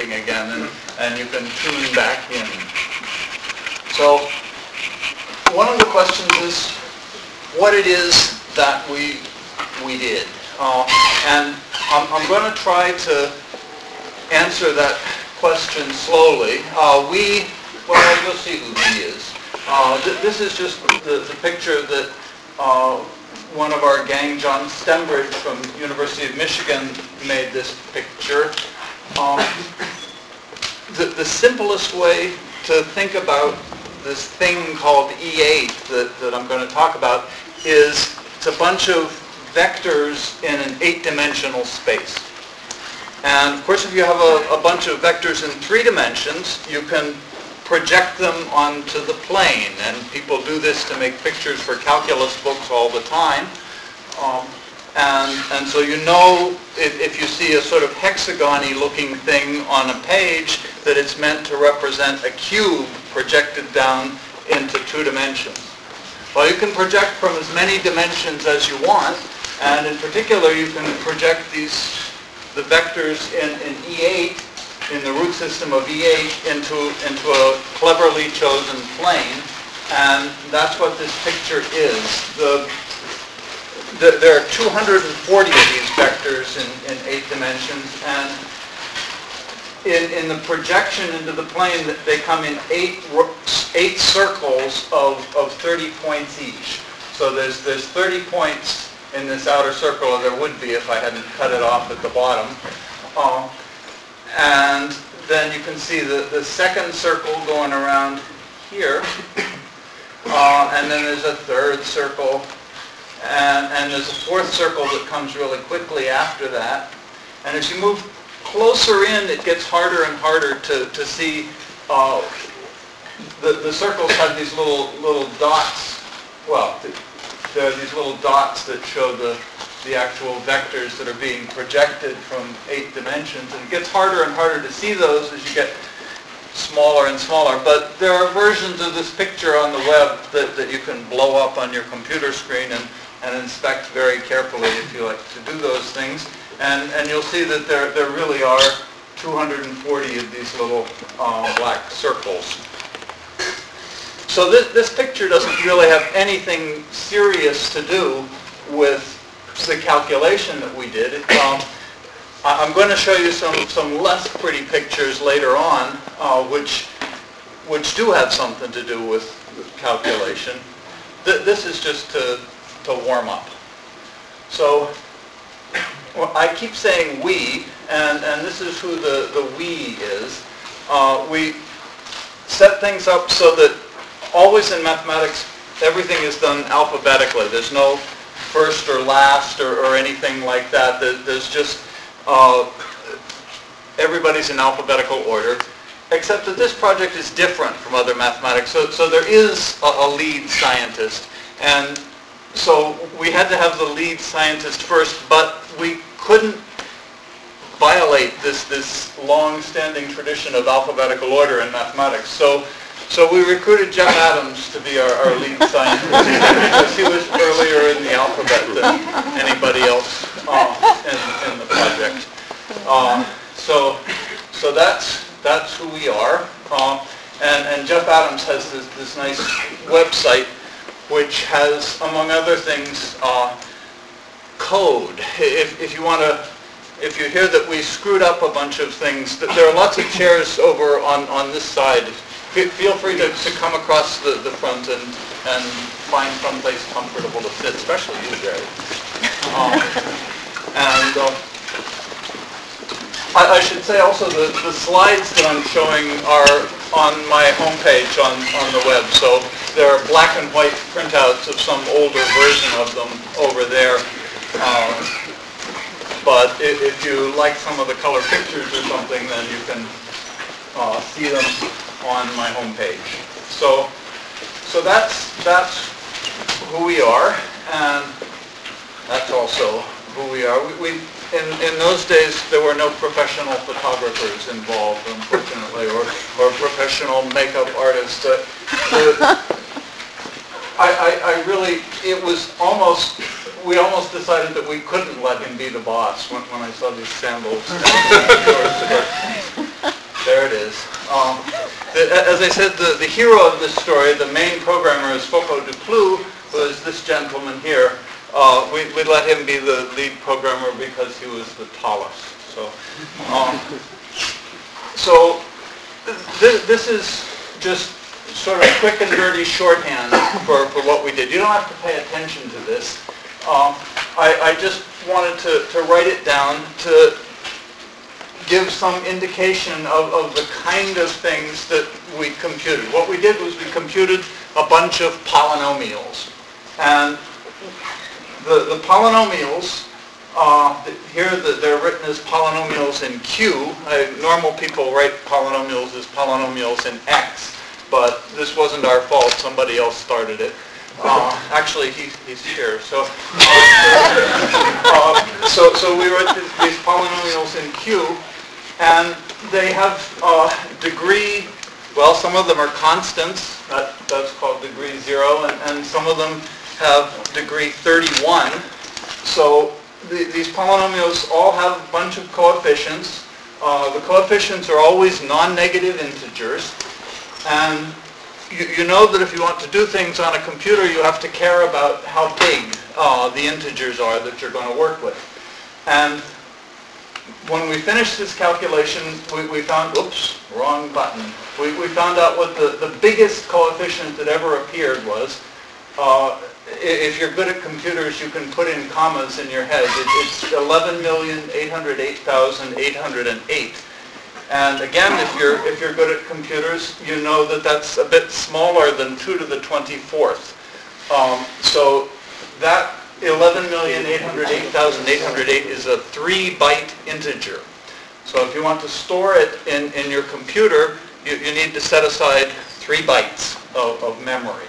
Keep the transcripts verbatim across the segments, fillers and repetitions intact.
something again, and, and you can tune back in. So one of the questions is what it is that we we did. Uh, and I'm, I'm going to try to answer that question slowly. Uh, we, well, you'll see who he is. Uh, th this is just the, the picture that uh, one of our gang, John Stembridge from University of Michigan, made this picture. Um, the, the simplest way to think about this thing called E eight that, that I'm going to talk about is it's a bunch of vectors in an eight-dimensional space. And of course, if you have a, a bunch of vectors in three dimensions, you can project them onto the plane. And people do this to make pictures for calculus books all the time. Um, and, and so you know if, if you see a sort of hexagon-y looking thing on a page that it's meant to represent a cube projected down into two dimensions. Well, you can project from as many dimensions as you want, and in particular you can project these the vectors in, in E eight, in the root system of E eight, into, into a cleverly chosen plane, and that's what this picture is. The, the, there are two hundred forty of these vectors in, in eight dimensions, and in, in the projection into the plane, they come in eight, eight circles of, of thirty points each. So there's, there's thirty points in this outer circle, or there would be if I hadn't cut it off at the bottom. Uh, and then you can see the, the second circle going around here. Uh, and then there's a third circle. And, and there's a fourth circle that comes really quickly after that. And as you move closer in, it gets harder and harder to, to see. Uh, the, the circles have these little, little dots. Well, there are these little dots that show the, the actual vectors that are being projected from eight dimensions. And it gets harder and harder to see those as you get smaller and smaller. But there are versions of this picture on the web that, that you can blow up on your computer screen and, and inspect very carefully if you like to do those things. And, and you'll see that there, there really are two hundred forty of these little uh, black circles. So this, this picture doesn't really have anything serious to do with the calculation that we did. It, um, I'm going to show you some, some less pretty pictures later on, uh, which, which do have something to do with, with calculation. Th this is just to, to warm up. So well, I keep saying we, and, and this is who the, the we is. Uh, we set things up so that always in mathematics, everything is done alphabetically. There's no first or last or, or anything like that. There's just, uh, everybody's in alphabetical order, except that this project is different from other mathematics. So, so there is a, a lead scientist. And so we had to have the lead scientist first, but we couldn't violate this, this long-standing tradition of alphabetical order in mathematics. So So we recruited Jeff Adams to be our, our lead scientist because he was earlier in the alphabet than anybody else uh, in, in the project. Uh, so, so that's that's who we are. Uh, and, and Jeff Adams has this, this nice website which has, among other things, uh, code. If, if you want to, if you hear that we screwed up a bunch of things, that there are lots of chairs over on, on this side. Feel free to, to come across the, the front and, and find someplace comfortable to sit, especially you, Jerry. Um, and uh, I, I should say also the, the slides that I'm showing are on my homepage on, on the web. So there are black and white printouts of some older version of them over there. Um, but if, if you like some of the color pictures or something, then you can uh, see them on my homepage. So, so that's that's who we are, and that's also who we are. We, we in in those days there were no professional photographers involved, unfortunately, or or professional makeup artists. Uh, the, I, I I really it was almost we almost decided that we couldn't let him be the boss when when I saw these sandals. Um, the, as I said, the, the hero of this story, the main programmer, is Foucault Duclos, who is this gentleman here. Uh, we, we let him be the lead programmer because he was the tallest. So, um, so th this is just sort of quick and dirty shorthand for, for what we did. You don't have to pay attention to this. Um, I, I just wanted to, to write it down to give some indication of, of the kind of things that we computed. What we did was we computed a bunch of polynomials. And the, the polynomials, uh, here the, they're written as polynomials in Q. I, normal people write polynomials as polynomials in X, but this wasn't our fault. Somebody else started it. Uh, actually, he, he's here. So, uh, uh, so, so we wrote these polynomials in Q. And they have uh, degree, well, some of them are constants, that, that's called degree zero, and, and some of them have degree thirty-one. So the, these polynomials all have a bunch of coefficients. Uh, the coefficients are always non-negative integers. And you, you know that if you want to do things on a computer, you have to care about how big uh, the integers are that you're going to work with. And when we finished this calculation, we, we found, oops, wrong button. We, we found out what the, the biggest coefficient that ever appeared was. Uh, if you're good at computers, you can put in commas in your head. It, it's eleven million eight hundred eight thousand eight hundred eight. And again, if you're, if you're good at computers, you know that that's a bit smaller than two to the twenty-fourth. Um, so that eleven million eight hundred eight thousand eight hundred eight is a three byte integer. So if you want to store it in, in your computer, you, you need to set aside three bytes of, of memory.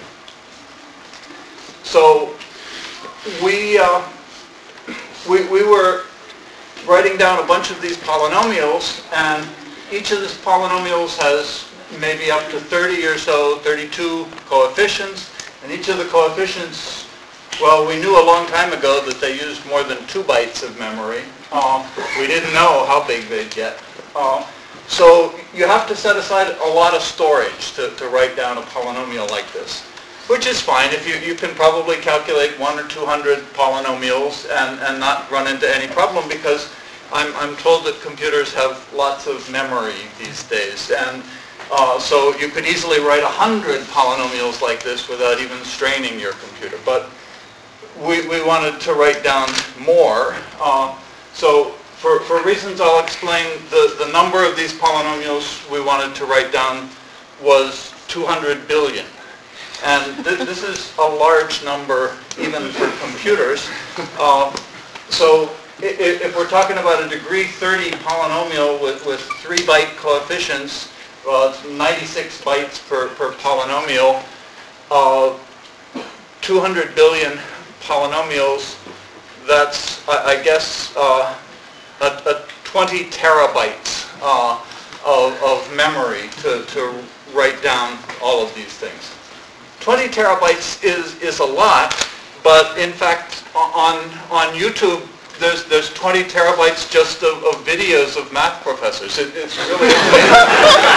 So we, uh, we, we were writing down a bunch of these polynomials, and each of these polynomials has maybe up to thirty or so, thirty-two coefficients, and each of the coefficients, well, we knew a long time ago that they used more than two bytes of memory. Uh, we didn't know how big they'd get. Uh, so you have to set aside a lot of storage to, to write down a polynomial like this, which is fine. If you, you can probably calculate one or two hundred polynomials and, and not run into any problem, because I'm, I'm told that computers have lots of memory these days. And uh, so you could easily write one hundred polynomials like this without even straining your computer. But We, we wanted to write down more. Uh, so for, for reasons I'll explain, the, the number of these polynomials we wanted to write down was two hundred billion. And th this is a large number even for computers. Uh, so if, if we're talking about a degree thirty polynomial with, with three byte coefficients, well, it's ninety-six bytes per, per polynomial, uh, two hundred billion polynomials, that's, I, I guess, uh, a, a twenty terabytes uh, of, of memory to, to write down all of these things. twenty terabytes is, is a lot, but in fact, on, on YouTube, there's, there's twenty terabytes just of, of videos of math professors. It, it's really amazing.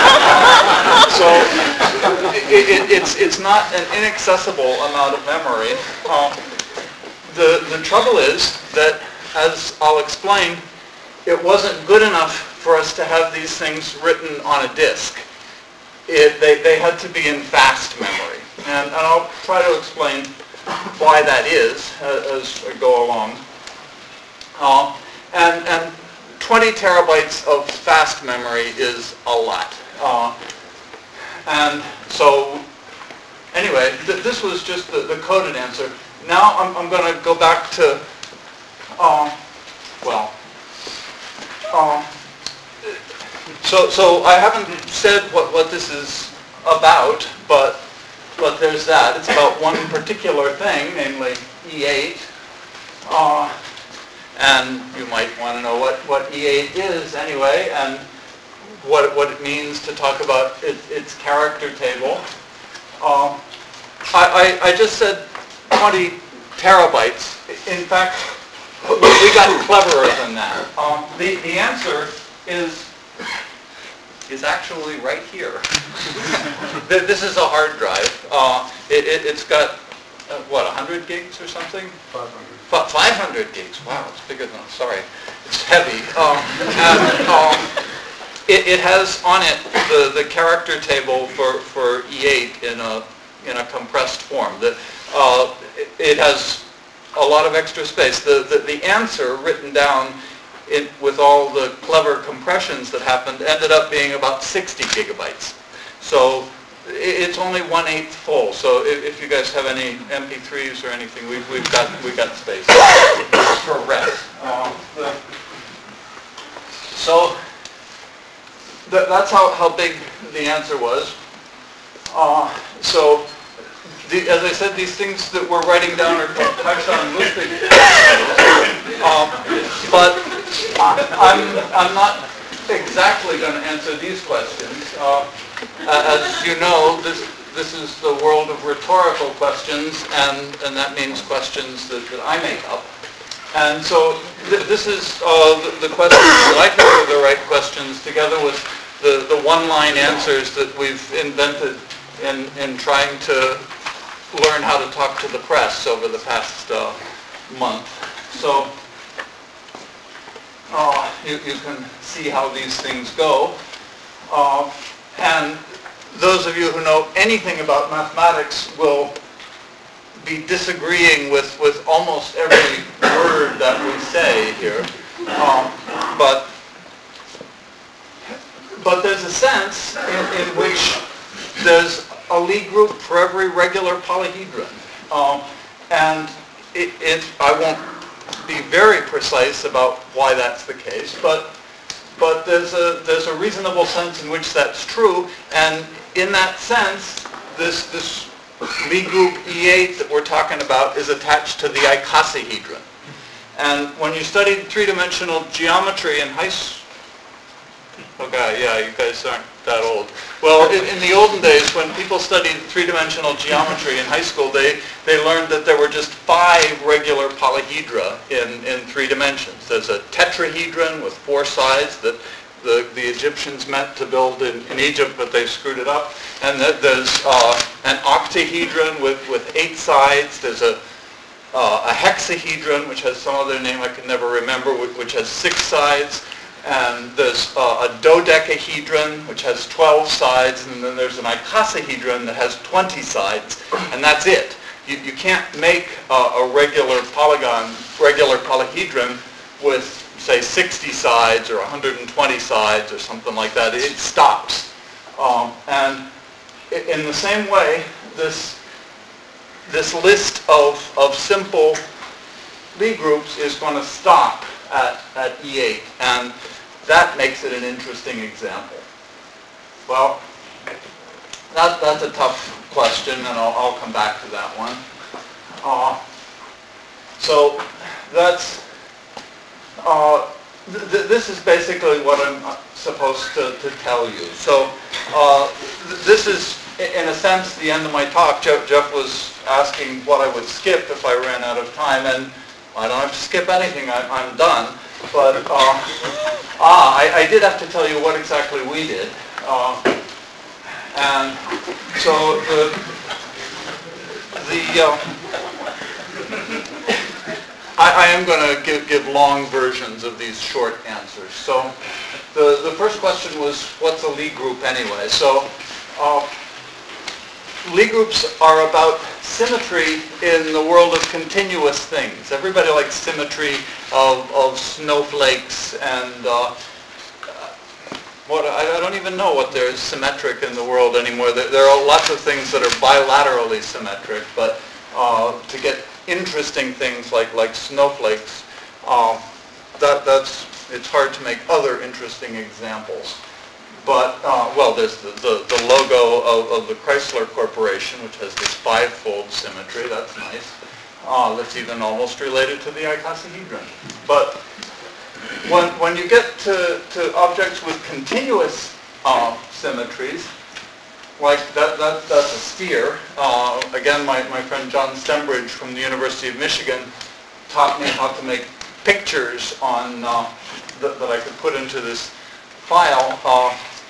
So it, it, it's, it's not an inaccessible amount of memory. Uh, The, the trouble is that, as I'll explain, it wasn't good enough for us to have these things written on a disk. It, they, they had to be in fast memory. And, and I'll try to explain why that is as, as I go along. Uh, and, and twenty terabytes of fast memory is a lot. Uh, and so, anyway, th this was just the, the coded answer. Now I'm, I'm going to go back to, uh, well, uh, so so I haven't said what, what this is about, but but there's that. It's about one particular thing, namely E eight. Uh, and you might want to know what, what E eight is anyway, and what, what it means to talk about it, its character table. Uh, I, I, I just said twenty terabytes. In fact, we got cleverer than that. Um, the, the answer is is actually right here. This is a hard drive. Uh, it, it, it's got, uh, what, one hundred gigs or something? five hundred. five hundred gigs. Wow, it's bigger than, sorry. It's heavy. Um, and, um, it, it has on it the, the character table for, for E eight in a, in a compressed form. The, uh, it, it has a lot of extra space. The, the, the answer written down it, with all the clever compressions that happened ended up being about sixty gigabytes. So it's only one-eighth full. So if, if you guys have any M P threes or anything, we've, we've got we've got space for rest. Um, the, so th that's how, how big the answer was. Uh, so the, as I said, these things that we're writing down are touched on loosely. Um, but I'm I'm not exactly going to answer these questions. Uh, As you know, this this is the world of rhetorical questions, and, and that means questions that, that I make up. And so th this is uh, the, the questions that I think are the right questions, together with the, the one-line answers that we've invented in, in trying to learn how to talk to the press over the past uh, month. So uh, you, you can see how these things go. Uh, And those of you who know anything about mathematics will be disagreeing with, with almost every word that we say here. Um, but, but there's a sense in, in which there's a Lie group for every regular polyhedron. Um, and it, it, I won't be very precise about why that's the case, but But there's a, there's a reasonable sense in which that's true, and in that sense, this, this Lie group E eight that we're talking about is attached to the icosahedron. And when you studied three-dimensional geometry in high school, okay, yeah, you guys aren't that old. Well, in, in the olden days, when people studied three-dimensional geometry in high school, they, they learned that there were just five regular polyhedra in, in three dimensions. There's a tetrahedron with four sides that the, the Egyptians meant to build in, in Egypt, but they screwed it up. And that there's uh, an octahedron with, with eight sides. There's a, uh, a hexahedron, which has some other name I can never remember, which has six sides. And there's uh, a dodecahedron, which has twelve sides, and then there's an icosahedron that has twenty sides, and that's it. You, you can't make uh, a regular polygon, regular polyhedron with, say, sixty sides or one hundred twenty sides or something like that. It stops. Um, and in the same way, this, this list of, of simple Lie groups is going to stop at, at E eight, and that makes it an interesting example. Well, that, that's a tough question, and I'll, I'll come back to that one. Uh, so that's, uh, th th this is basically what I'm supposed to, to tell you. So uh, th this is, in a sense, the end of my talk. Jeff, Jeff was asking what I would skip if I ran out of time, and I don't have to skip anything. I, I'm done. But uh, ah, I, I did have to tell you what exactly we did. Uh, and so the the uh, I, I am going to give, give long versions of these short answers. So the the first question was, what's a Lie group anyway? So uh, Lie groups are about symmetry in the world of continuous things. Everybody likes symmetry of, of snowflakes and uh, what I, I don't even know what there is symmetric in the world anymore. There, there are lots of things that are bilaterally symmetric, but uh, to get interesting things like like snowflakes, uh, that that's it's hard to make other interesting examples. But, uh, well, there's the, the, the logo of, of the Chrysler Corporation, which has this five-fold symmetry. That's nice. Uh, that's even almost related to the icosahedron. But when, when you get to, to objects with continuous uh, symmetries, like that, that, that's a sphere. Uh, again, my, my friend John Stembridge from the University of Michigan taught me how to make pictures on uh, th that I could put into this file. Uh,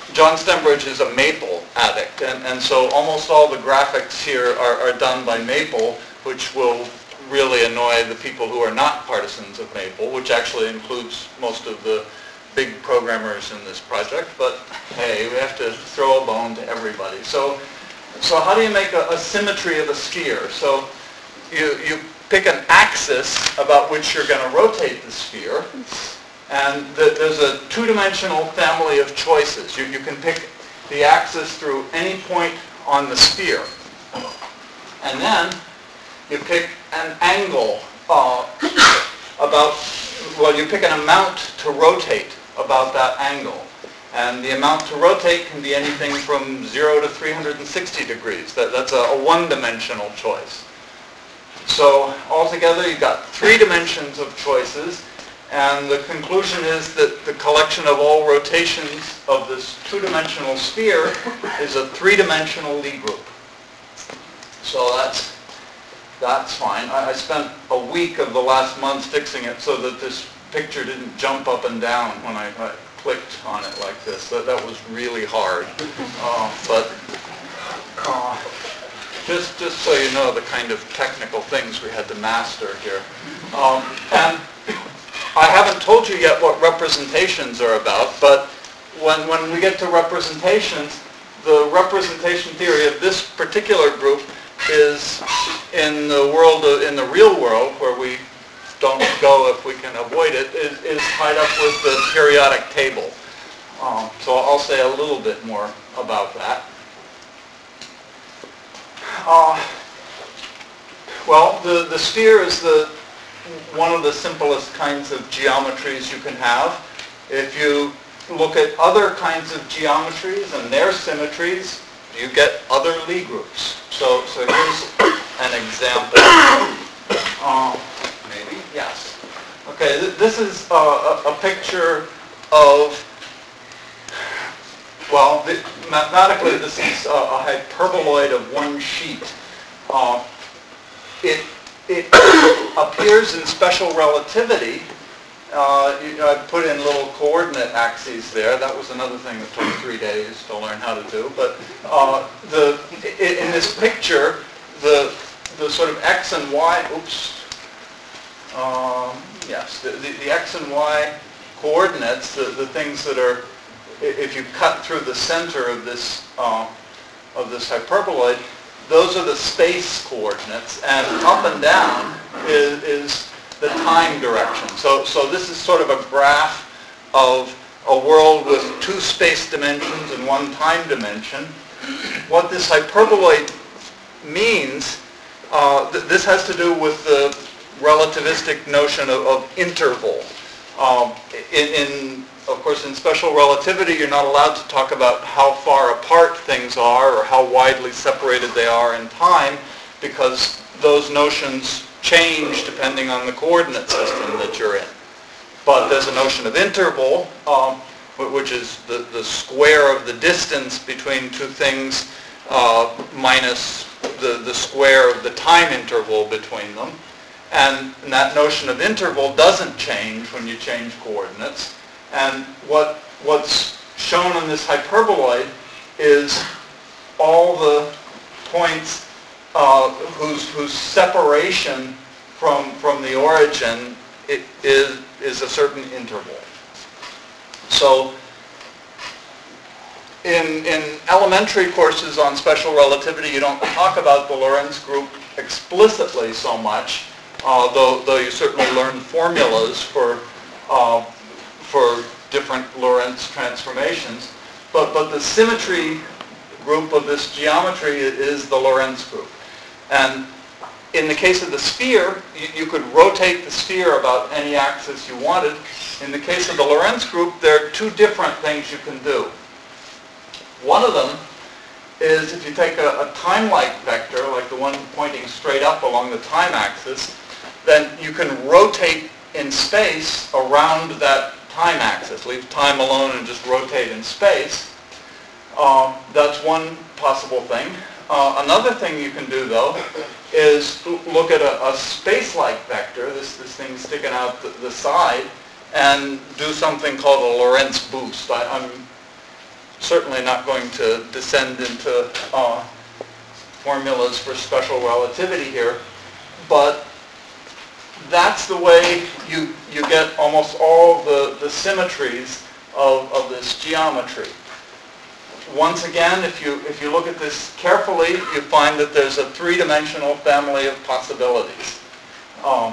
John Stembridge is a Maple addict, and, and so almost all the graphics here are, are done by Maple, which will really annoy the people who are not partisans of Maple, which actually includes most of the big programmers in this project, but hey, we have to throw a bone to everybody. So, so how do you make a, a symmetry of a sphere? So you, you pick an axis about which you're going to rotate the sphere, and the, there's a two-dimensional family of choices. You, you can pick the axis through any point on the sphere. And then you pick an angle uh, about, well, you pick an amount to rotate about that angle. And the amount to rotate can be anything from zero to three hundred sixty degrees. That, that's a, a one-dimensional choice. So altogether, you've got three dimensions of choices. And the conclusion is that the collection of all rotations of this two-dimensional sphere is a three-dimensional Lie group. So that's, that's fine. I, I spent a week of the last month fixing it so that this picture didn't jump up and down when I, I clicked on it like this. That, that was really hard. Uh, but uh, just, just so you know the kind of technical things we had to master here. Um, and I haven't told you yet what representations are about, but when, when we get to representations, the representation theory of this particular group is in the world, of, in the real world, where we don't go if we can avoid it, is, is tied up with the periodic table. Um, so I'll say a little bit more about that. Uh, well, the, the sphere is the one of the simplest kinds of geometries you can have. If you look at other kinds of geometries and their symmetries, you get other Lie groups. So, so here's an example. Uh, maybe, yes. Okay, th this is a, a, a picture of, well, the, mathematically this is a, a hyperboloid of one sheet. Uh, it It appears in special relativity. Uh, you know, I put in little coordinate axes there. That was another thing that took three days to learn how to do. But uh, the in this picture, the the sort of x and y. Oops. Um, yes, the, the the x and y coordinates, the the things that are, if you cut through the center of this uh, of this hyperboloid, those are the space coordinates, and up and down is, is the time direction. So, so this is sort of a graph of a world with two space dimensions and one time dimension. What this hyperboloid means, uh, th this has to do with the relativistic notion of, of interval. Um, in, in Of course, in special relativity, you're not allowed to talk about how far apart things are or how widely separated they are in time, because those notions change depending on the coordinate system that you're in. But there's a notion of interval, um, which is the, the square of the distance between two things uh, minus the, the square of the time interval between them. And that notion of interval doesn't change when you change coordinates. And what, what's shown on this hyperboloid is all the points uh, whose, whose separation from, from the origin it is, is a certain interval. So in, in elementary courses on special relativity, you don't talk about the Lorentz group explicitly so much, uh, though, though you certainly learn formulas for uh, for different Lorentz transformations. But, but the symmetry group of this geometry is the Lorentz group. And in the case of the sphere, you, you could rotate the sphere about any axis you wanted. In the case of the Lorentz group, there are two different things you can do. One of them is if you take a, a time-like vector, like the one pointing straight up along the time axis, then you can rotate in space around that time axis. Leave time alone and just rotate in space. Uh, that's one possible thing. Uh, another thing you can do, though, is look at a, a space-like vector, this, this thing sticking out the, the side, and do something called a Lorentz boost. I, I'm, certainly not going to descend into uh, formulas for special relativity here, but that's the way you, you get almost all the, the symmetries of, of this geometry. Once again, if you, if you look at this carefully, you find that there's a three-dimensional family of possibilities. Um,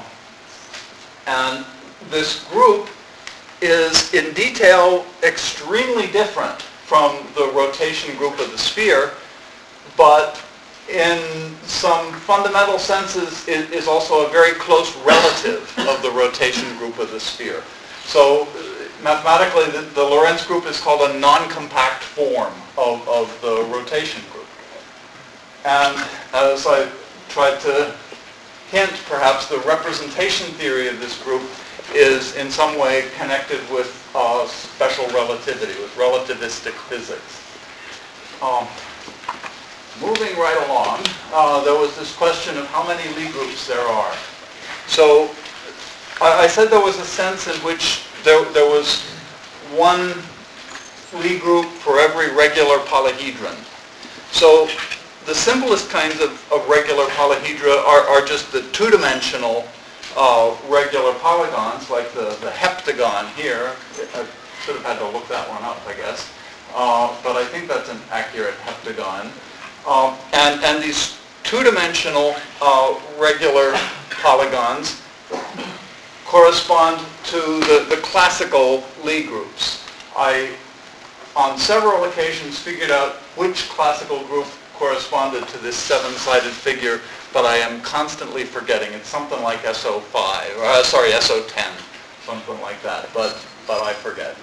and this group is in detail extremely different from the rotation group of the sphere, but in some fundamental senses it is also a very close relative of the rotation group of the sphere. So mathematically the, the Lorentz group is called a non-compact form of, of the rotation group. And as I tried to hint, perhaps the representation theory of this group is in some way connected with uh, special relativity, with relativistic physics. Um, moving right along, uh, there was this question of how many Lie groups there are. So I, I said there was a sense in which there, there was one Lie group for every regular polyhedron. So the simplest kinds of, of regular polyhedra are, are just the two-dimensional uh, regular polygons, like the, the heptagon here. I should have had to look that one up, I guess. Uh, but I think that's an accurate heptagon. Um, and, and these two-dimensional uh, regular polygons correspond to the, the classical Lie groups. I, on several occasions, figured out which classical group corresponded to this seven-sided figure, but I am constantly forgetting. It's something like S O five, or, uh, sorry, S O ten, something like that, but, but I forget.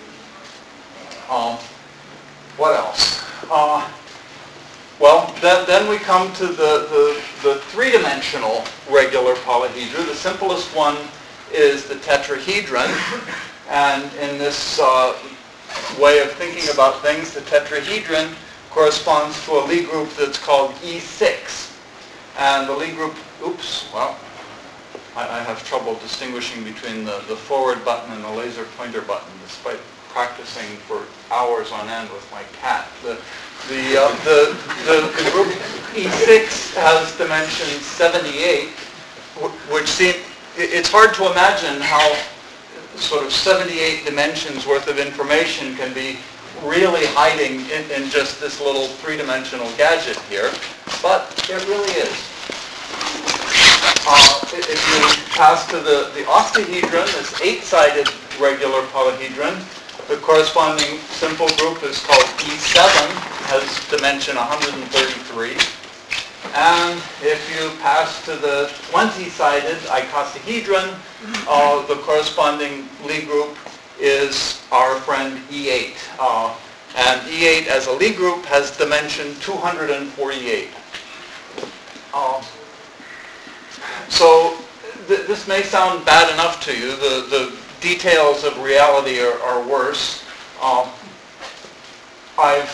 Um, what else? Uh, well, then, then we come to the, the, the three-dimensional regular polyhedra. The simplest one is the tetrahedron, and in this uh, way of thinking about things, the tetrahedron corresponds to a Lie group that's called E six. And the Lie group, oops, well, I, I have trouble distinguishing between the, the forward button and the laser pointer button, despite practicing for hours on end with my cat. The, the, uh, the, the, the group E six has dimension seventy-eight, which seems, it's hard to imagine how sort of seventy-eight dimensions worth of information can be really hiding in, in just this little three-dimensional gadget here, but it really is. Uh, if you pass to the, the octahedron, this eight-sided regular polyhedron, the corresponding simple group is called E seven, has dimension one hundred thirty-three. And if you pass to the twenty-sided icosahedron, uh, the corresponding Lie group is our friend E eight. Uh, and E eight as a Lie group has dimension two hundred forty-eight. Uh, so th- this may sound bad enough to you. The, the details of reality are, are worse. Uh, I've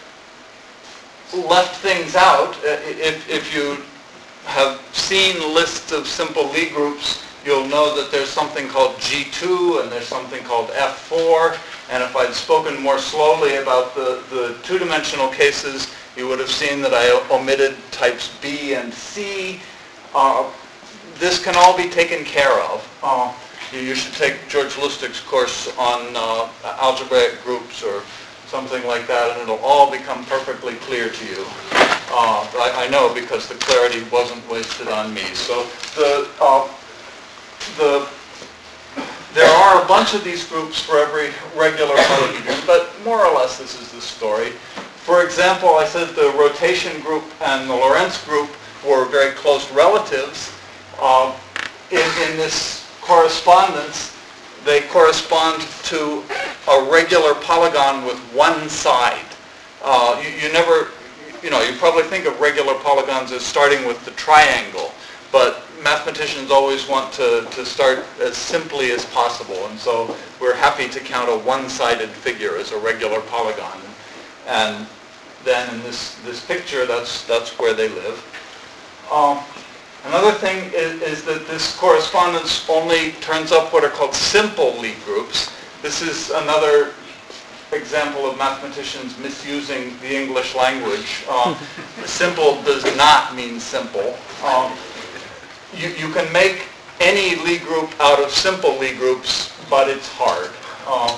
left things out. If, if you have seen lists of simple Lie groups, you'll know that there's something called G two and there's something called F four. And if I'd spoken more slowly about the, the two-dimensional cases, you would have seen that I omitted types B and C. Uh, this can all be taken care of. Uh, you, you should take George Lustig's course on uh, algebraic groups or something like that, and it'll all become perfectly clear to you. Uh, I, I know because the clarity wasn't wasted on me. So the uh, the there are a bunch of these groups for every regular polyhedron, but more or less this is the story. For example, I said the rotation group and the Lorentz group were very close relatives. Uh, in, in this correspondence, they correspond to a regular polygon with one side. Uh, you, you never, you know, you probably think of regular polygons as starting with the triangle, but mathematicians always want to, to start as simply as possible, and so we're happy to count a one-sided figure as a regular polygon. And then in this, this picture, that's, that's where they live. Um, another thing is, is that this correspondence only turns up what are called simple Lie groups. This is another example of mathematicians misusing the English language. Uh, simple does not mean simple. Um, you, you can make any Lie group out of simple Lie groups, but it's hard. Uh,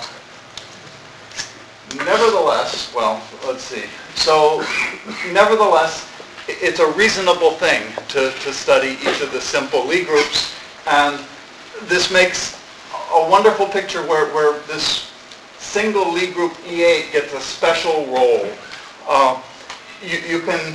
nevertheless, well, let's see. So, nevertheless, it's a reasonable thing to, to study each of the simple Lie groups, and this makes a wonderful picture where, where this single Lie group E eight gets a special role. Uh, you, you can,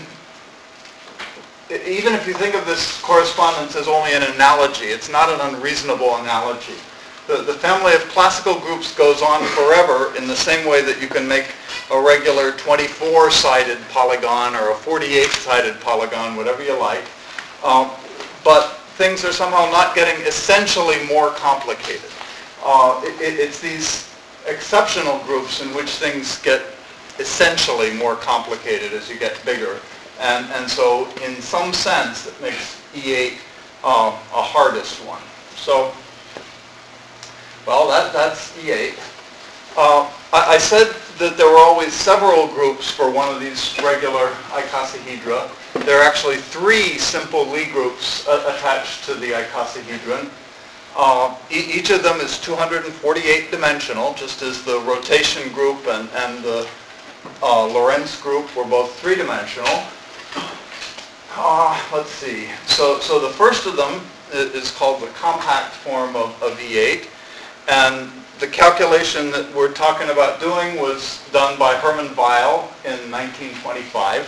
even if you think of this correspondence as only an analogy, it's not an unreasonable analogy. The, the family of classical groups goes on forever in the same way that you can make a regular twenty-four-sided polygon or a forty-eight-sided polygon, whatever you like. Um, but things are somehow not getting essentially more complicated. Uh, it, it's these exceptional groups in which things get essentially more complicated as you get bigger. And, and so in some sense it makes E eight uh, a hardest one. So, well, that, that's E eight. Uh, I, I said that there were always several groups for one of these regular icosahedra. There are actually three simple Lie groups uh, attached to the icosahedron. Uh, e each of them is two hundred forty-eight dimensional, just as the rotation group and, and the uh, Lorentz group were both three-dimensional. Uh, let's see. So, so the first of them is called the compact form of, of E eight, and the calculation that we're talking about doing was done by Hermann Weyl in nineteen twenty-five.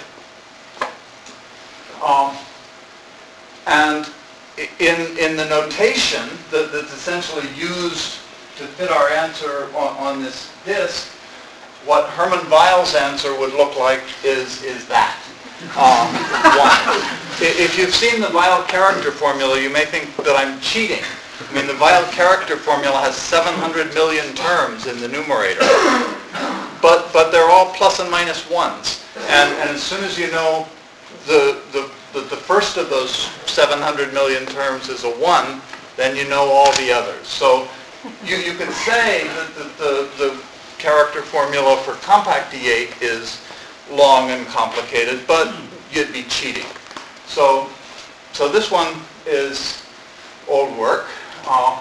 Um, and in, in the notation that, that's essentially used to fit our answer on, on this disk, what Hermann Weyl's answer would look like is, is that. Um, one. If you've seen the Weyl character formula, you may think that I'm cheating. I mean, the Weyl character formula has seven hundred million terms in the numerator, but but they're all plus and minus ones. And, and as soon as you know the, the, the, the first of those seven hundred million terms is a one, then you know all the others. So you, you could say that the, the, the character formula for compact E eight is long and complicated, but you'd be cheating. So, so this one is old work. Uh,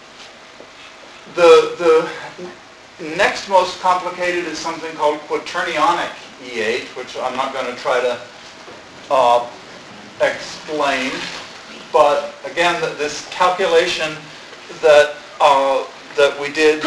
the, the next most complicated is something called quaternionic E eight, which I'm not going to try to uh, explain. But again, this calculation that, uh, that we did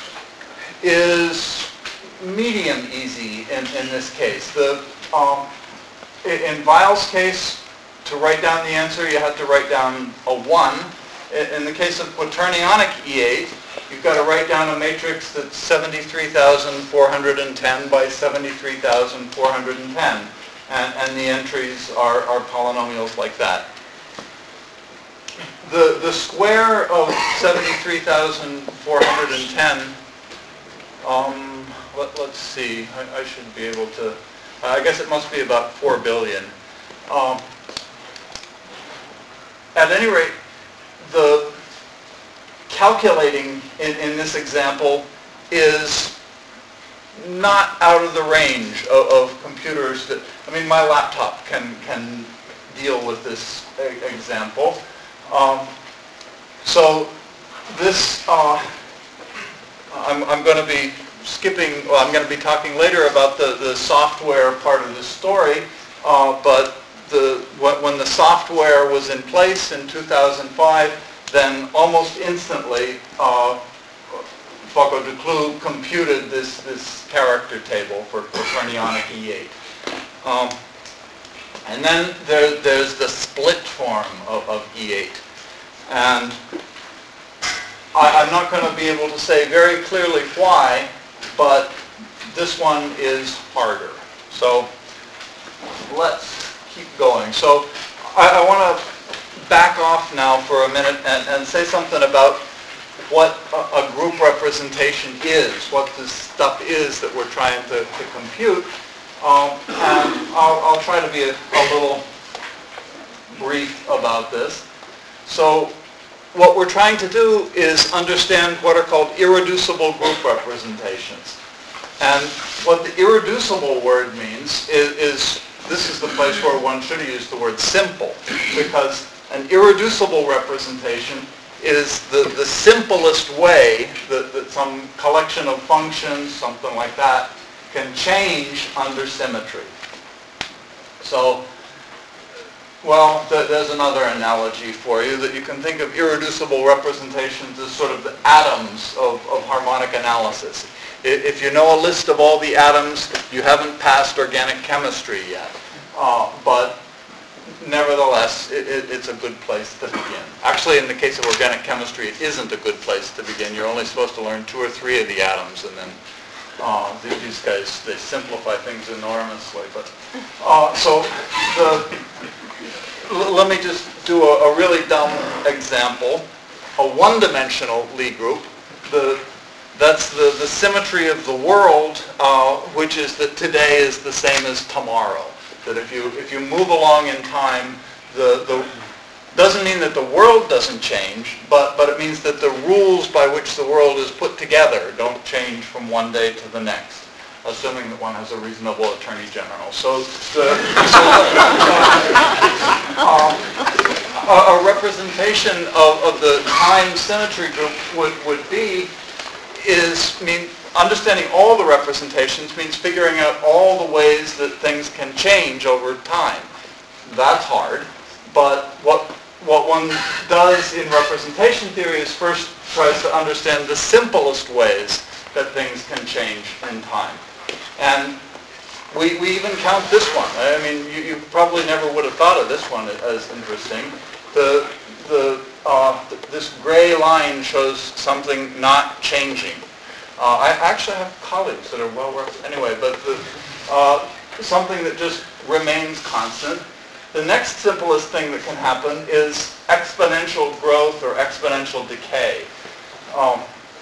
is medium easy in, in this case. The, um, in Weyl's case, to write down the answer, you had to write down a one. In the case of quaternionic E eight, you've got to write down a matrix that's seventy-three thousand four hundred ten by seventy-three thousand four hundred ten. And, and the entries are, are polynomials like that. The, the square of seventy-three thousand four hundred ten, um, let, let's see, I, I should be able to, uh, I guess it must be about four billion. Um, at any rate, the calculating in, in this example is not out of the range of, of computers that, I mean, my laptop can, can deal with this e- example. Um, so this, uh, I'm, I'm going to be skipping, well, I'm going to be talking later about the, the software part of the story, uh, but the, when the software was in place in two thousand five, then almost instantly uh, Foucault-Duclaux computed this, this character table for quaternionic E eight. Um, and then there, there's the split form of, of E eight. And I, I'm not going to be able to say very clearly why, but this one is harder. So let's keep going. So I, I want to back off now for a minute and, and say something about what a, a group representation is, what this stuff is that we're trying to, to compute. Um, and I'll, I'll try to be a, a little brief about this. So what we're trying to do is understand what are called irreducible group representations. And what the irreducible word means is, is this is the place where one should use the word simple, because an irreducible representation is the, the simplest way that, that some collection of functions, something like that, can change under symmetry. So, well, th- there's another analogy for you, that you can think of irreducible representations as sort of the atoms of, of harmonic analysis. If you know a list of all the atoms, you haven't passed organic chemistry yet. Uh, but nevertheless, it, it, it's a good place to begin. Actually, in the case of organic chemistry, it isn't a good place to begin. You're only supposed to learn two or three of the atoms, and then uh, these guys, they simplify things enormously. But uh, so the, l- let me just do a, a really dumb example. A one-dimensional Lie group, the That's the, the symmetry of the world, uh, which is that today is the same as tomorrow. That if you if you move along in time, the the doesn't mean that the world doesn't change, but but it means that the rules by which the world is put together don't change from one day to the next, assuming that one has a reasonable attorney general. So the so, uh, uh, a representation of, of the time symmetry group would would be. Is mean understanding all the representations means figuring out all the ways that things can change over time. That's hard, but what what one does in representation theory is first tries to understand the simplest ways that things can change in time. And we we even count this one. I mean, you, you probably never would have thought of this one as interesting. The the Uh, th- this gray line shows something not changing. Uh, I actually have colleagues that are well worth anyway, but the, uh, something that just remains constant. The next simplest thing that can happen is exponential growth or exponential decay. Um,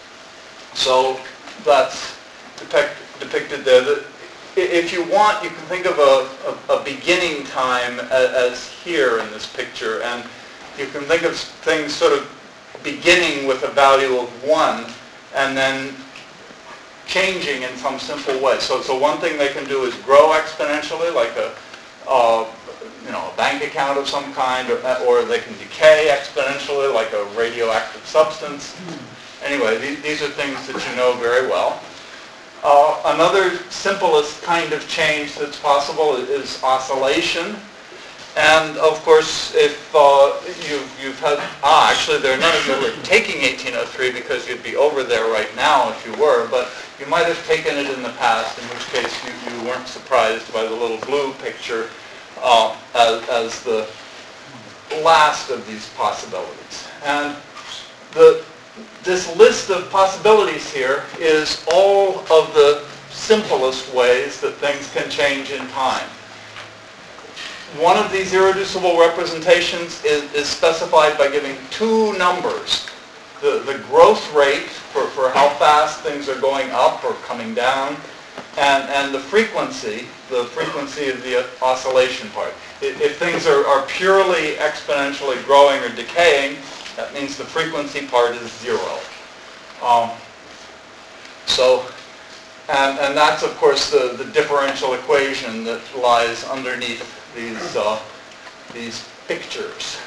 so that's depict, depicted there. The, if you want, you can think of a, a, a beginning time as, as here in this picture, and you can think of things sort of beginning with a value of one and then changing in some simple way. So, so one thing they can do is grow exponentially, like a, uh, you know, a bank account of some kind, or, or they can decay exponentially, like a radioactive substance. Anyway, these, these are things that you know very well. Uh, another simplest kind of change that's possible is oscillation. And of course, if uh, you've, you've had, ah, actually there are none of you who are taking eighteen oh three because you'd be over there right now if you were, but you might have taken it in the past, in which case you, you weren't surprised by the little blue picture uh, as, as the last of these possibilities. And the, this list of possibilities here is all of the simplest ways that things can change in time. One of these irreducible representations is, is specified by giving two numbers. The, the growth rate for, for how fast things are going up or coming down, and, and the frequency, the frequency of the oscillation part. If, if things are, are purely exponentially growing or decaying, that means the frequency part is zero. Um, so, and, and that's of course the, the differential equation that lies underneath these uh, these pictures.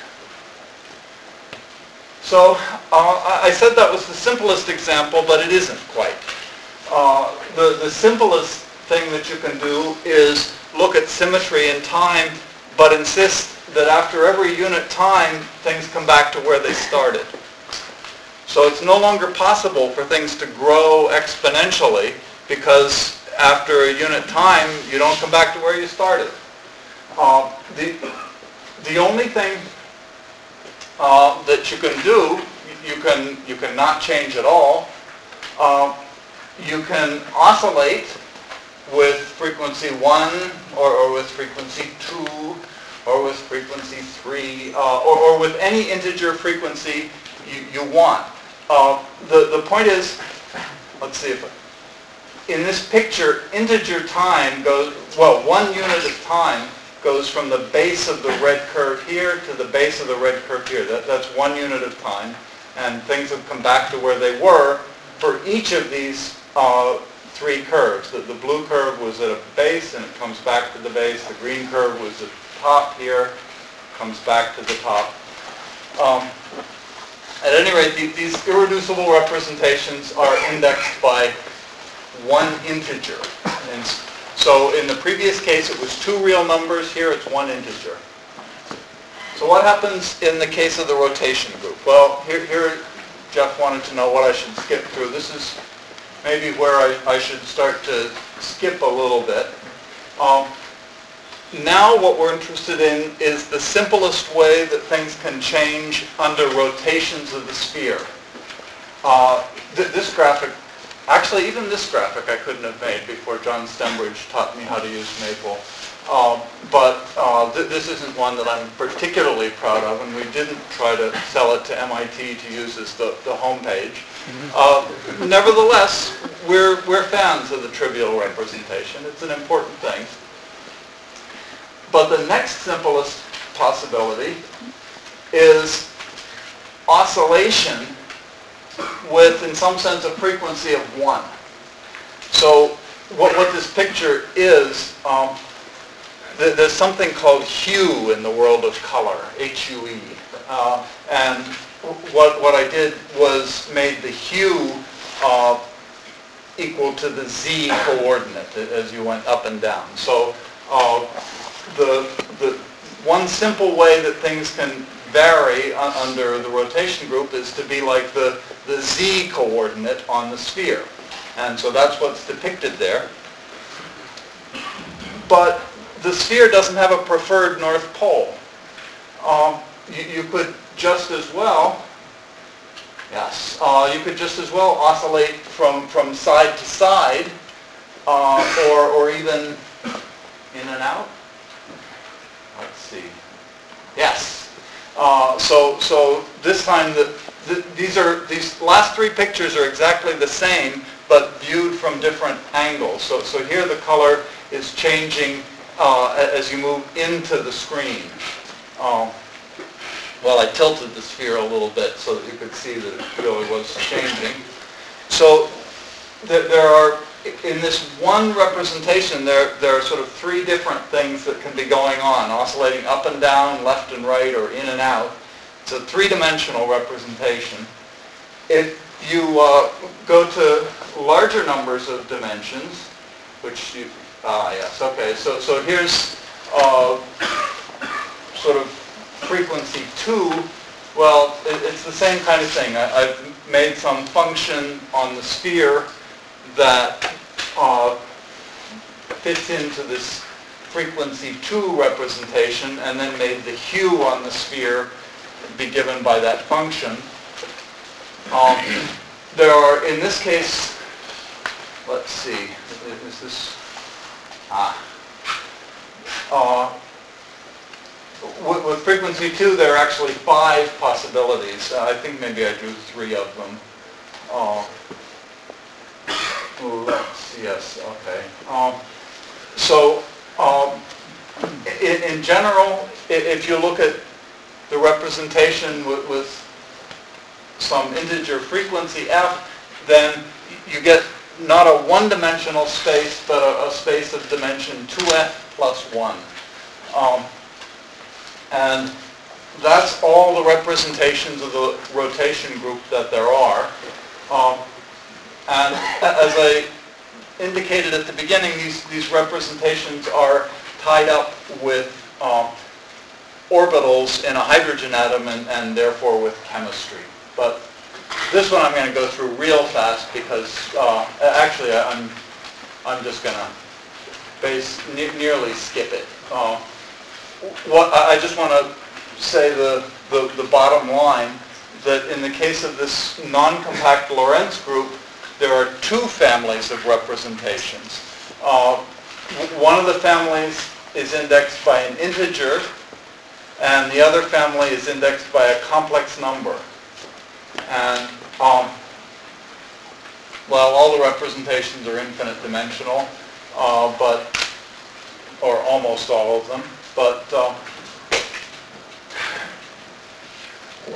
So uh, I said that was the simplest example, but it isn't quite. Uh, the, the simplest thing that you can do is look at symmetry in time, but insist that after every unit time, things come back to where they started. So it's no longer possible for things to grow exponentially, because after a unit time, you don't come back to where you started. Uh, the, the only thing uh, that you can do, you can, you can not change at all. Uh, you can oscillate with frequency one, or, or with frequency two, or with frequency three, uh, or, or with any integer frequency you, you want. Uh, the, the point is, let's see if, in this picture, integer time goes, well, one unit of time goes from the base of the red curve here to the base of the red curve here. That, that's one unit of time. And things have come back to where they were for each of these uh, three curves. The, the blue curve was at a base and it comes back to the base. The green curve was at the top here, comes back to the top. Um, at any rate, the, these irreducible representations are indexed by one integer. And so in the previous case it was two real numbers, here it's one integer. So what happens in the case of the rotation group? Well, here, here Jeff wanted to know what I should skip through. This is maybe where I, I should start to skip a little bit. Um, now what we're interested in is the simplest way that things can change under rotations of the sphere. Uh, th this graphic, actually even this graphic I couldn't have made before John Stembridge taught me how to use Maple. Uh, but uh, th this isn't one that I'm particularly proud of, and we didn't try to sell it to M I T to use as the, the home page. Uh, nevertheless, we're, we're fans of the trivial representation. It's an important thing. But the next simplest possibility is oscillation with, in some sense, a frequency of one. So what, what this picture is, um, th there's something called hue in the world of color, H U E. Uh, and what, what I did was made the hue uh, equal to the z coordinate as you went up and down. So uh, the, the one simple way that things can vary un under the rotation group is to be like the, the z coordinate on the sphere. And so that's what's depicted there. But the sphere doesn't have a preferred north pole. Um, you, you could just as well, yes, uh, you could just as well oscillate from, from side to side, uh, or, or even in and out. Let's see. Yes. Uh, so, so this time the, the, these are these last three pictures are exactly the same, but viewed from different angles. So, so here the color is changing uh, as you move into the screen. Um, well, I tilted the sphere a little bit so that you could see that it really was changing. So there, there are, in this one representation, there, there are sort of three different things that can be going on, oscillating up and down, left and right, or in and out. It's a three-dimensional representation. If you uh, go to larger numbers of dimensions, which you, ah yes, okay, so, so here's uh, sort of frequency two. Well, it, it's the same kind of thing. I, I've made some function on the sphere that uh, fits into this frequency two representation, and then made the hue on the sphere be given by that function. Um, there are, in this case, let's see, is this, ah, uh, with, with frequency two there are actually five possibilities. Uh, I think maybe I drew three of them. Uh, let's see, yes, okay. Um, so, um, in, in general, if you look at the representation with, with some integer frequency f, then you get not a one-dimensional space, but a, a space of dimension two f plus one. Um, and that's all the representations of the rotation group that there are. Um, and as I indicated at the beginning, these, these representations are tied up with um, orbitals in a hydrogen atom and, and therefore with chemistry. But this one I'm going to go through real fast because uh, actually I'm, I'm just going to base ne nearly skip it. Uh, what, I just want to say the, the, the bottom line, that in the case of this non-compact Lorentz group, there are two families of representations. Uh, one of the families is indexed by an integer, and the other family is indexed by a complex number. And, um, well, all the representations are infinite dimensional, uh, but, or almost all of them, but uh,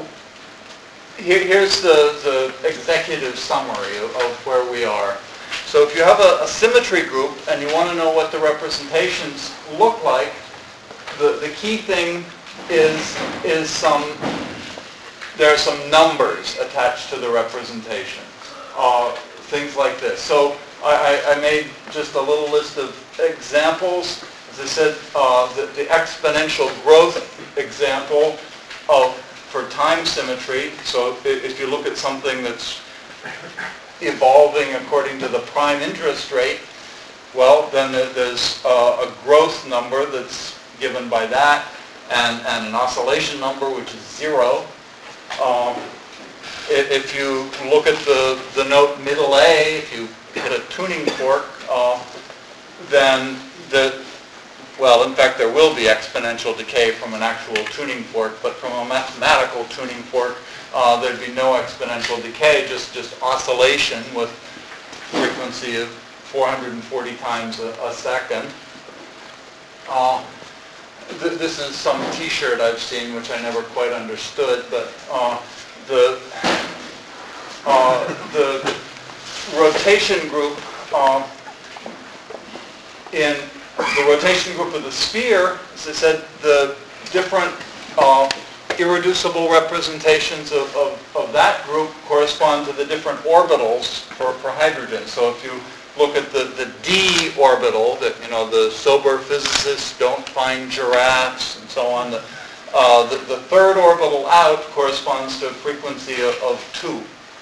here, here's the, the executive summary of, of where we are. So if you have a, a symmetry group and you want to know what the representations look like, the, the key thing is, is some, there are some numbers attached to the representation. Uh, things like this. So I, I, I made just a little list of examples. As I said, uh, the, the exponential growth example of for time symmetry. So if you look at something that's evolving according to the prime interest rate, well, then there's uh, a growth number that's given by that, and, and an oscillation number, which is zero. Um, if you look at the, the note middle A, if you hit a tuning fork, uh, then the Well, in fact, there will be exponential decay from an actual tuning fork, but from a mathematical tuning fork, uh, there'd be no exponential decay, just, just oscillation with frequency of four hundred forty times a, a second. Uh, th- this is some T-shirt I've seen, which I never quite understood, but uh, the, uh, the rotation group uh, in the rotation group of the sphere, as I said, the different uh, irreducible representations of, of, of that group correspond to the different orbitals for, for hydrogen. So if you look at the, the d orbital, that, you know, the sober physicists don't find giraffes and so on, the, uh, the, the third orbital out corresponds to a frequency of, of two.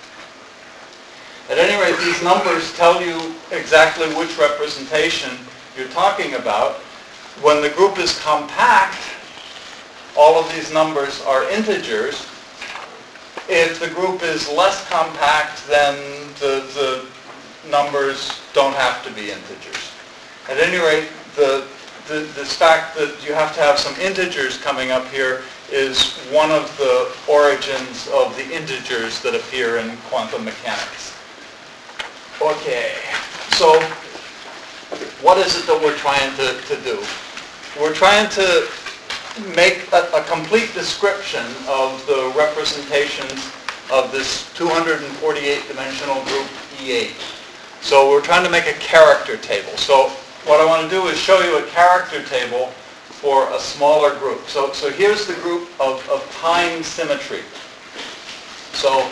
At any rate, these numbers tell you exactly which representation you're talking about. When the group is compact, all of these numbers are integers. If the group is less compact, then the, the numbers don't have to be integers. At any rate, the, the, this fact that you have to have some integers coming up here is one of the origins of the integers that appear in quantum mechanics. Okay, so what is it that we're trying to, to do? We're trying to make a, a complete description of the representations of this two hundred forty-eight dimensional group E eight. So we're trying to make a character table. So what I want to do is show you a character table for a smaller group. So, so here's the group of, of time symmetry. So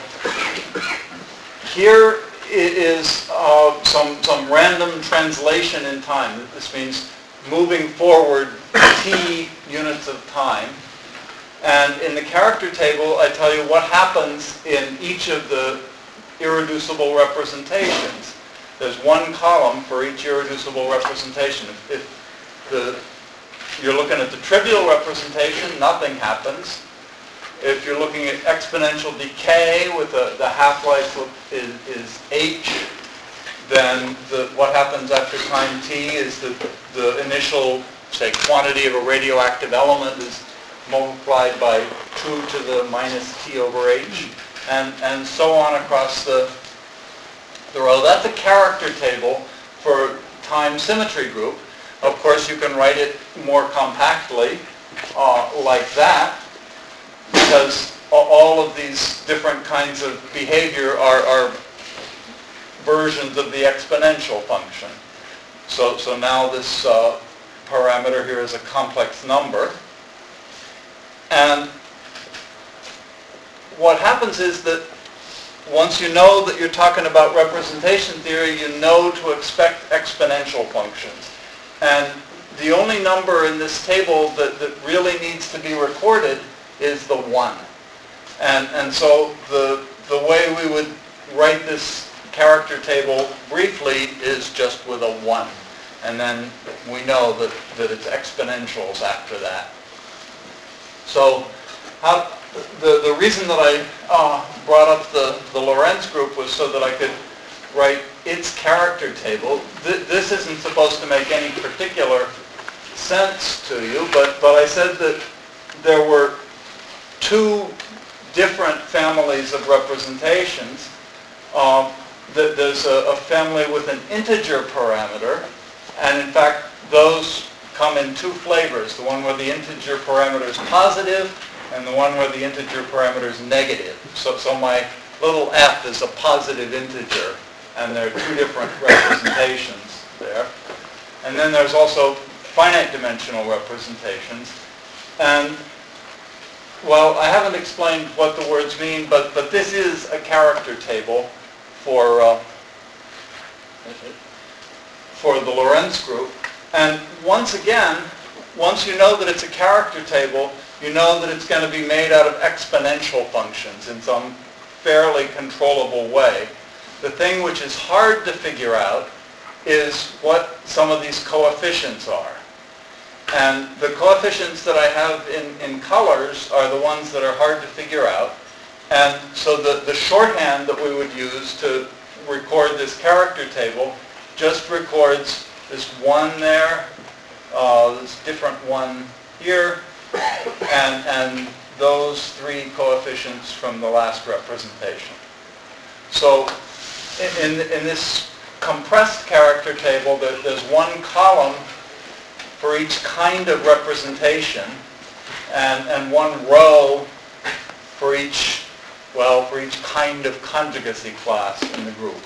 here it is uh, some, some random translation in time. This means moving forward t units of time. And in the character table, I tell you what happens in each of the irreducible representations. There's one column for each irreducible representation. If, if the, you're looking at the trivial representation, nothing happens. If you're looking at exponential decay with the, the half-life is, is h, then the, what happens after time t is that the initial, say, quantity of a radioactive element is multiplied by two to the minus t over h, and, and so on across the, the row. That's a character table for time symmetry group. Of course, you can write it more compactly, uh, like that, because all of these different kinds of behavior are, are versions of the exponential function. So, so now this uh, parameter here is a complex number. And what happens is that once you know that you're talking about representation theory, you know to expect exponential functions. And the only number in this table that, that really needs to be recorded is the one. And, and so the, the way we would write this character table briefly is just with a one. And then we know that, that it's exponentials after that. So how, the, the reason that I uh, brought up the, the Lorentz group was so that I could write its character table. Th- this isn't supposed to make any particular sense to you, but, but I said that there were two different families of representations. Um, that there's a, a family with an integer parameter, and in fact those come in two flavors, the one where the integer parameter is positive and the one where the integer parameter is negative. So, so my little f is a positive integer, and there are two different representations there. And then there's also finite dimensional representations. And, well, I haven't explained what the words mean, but, but this is a character table for, uh, for the Lorentz group. And once again, once you know that it's a character table, you know that it's going to be made out of exponential functions in some fairly controllable way. The thing which is hard to figure out is what some of these coefficients are. And the coefficients that I have in, in colors are the ones that are hard to figure out. And so the, the shorthand that we would use to record this character table just records this one there, uh, this different one here, and, and those three coefficients from the last representation. So in, in this compressed character table, there, there's one column for each kind of representation, and, and one row for each, well, for each kind of conjugacy class in the group.